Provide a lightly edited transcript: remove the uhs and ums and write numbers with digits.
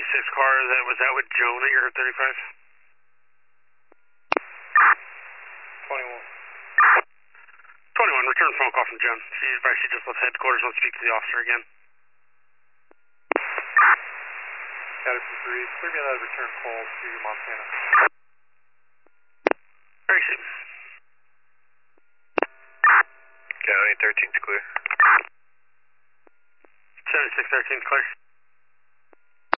76 car, was that with Joan at your 35? 21. 21, return phone call from Joan. She just left headquarters, wants to speak to the officer again. Got it from 3. Clear me that return call to Montana. Very soon. County 13's clear. 7613's clear.